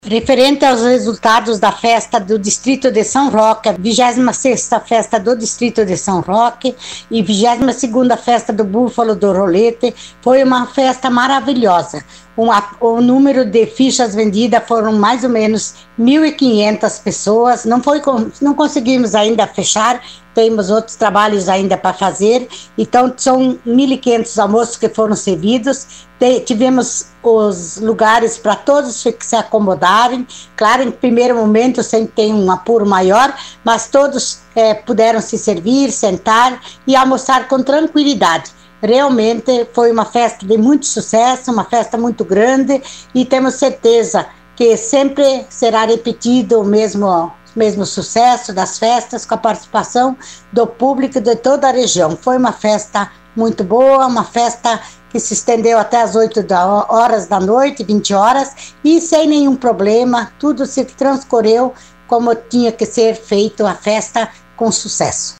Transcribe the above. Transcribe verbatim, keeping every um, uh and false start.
Referente aos resultados da festa do Distrito de São Roque, a vigésima sexta festa do Distrito de São Roque e vigésima segunda festa do Búfalo do Rolete, foi uma festa maravilhosa. Uma, o número de fichas vendidas foram mais ou menos mil e quinhentas pessoas. Não, foi, não conseguimos ainda fechar, temos outros trabalhos ainda para fazer. Então, são mil e quinhentos almoços que foram servidos. Tivemos os lugares para todos se acomodarem. Claro, em primeiro momento sempre tem um apuro maior, mas todos é, puderam se servir, sentar e almoçar com tranquilidade. Realmente foi uma festa de muito sucesso, uma festa muito grande, e temos certeza que sempre será repetido o mesmo, mesmo sucesso das festas, com a participação do público de toda a região. Foi uma festa muito boa, uma festa que se estendeu até as oito horas da noite, vinte horas, e sem nenhum problema, tudo se transcorreu como tinha que ser feito, a festa com sucesso.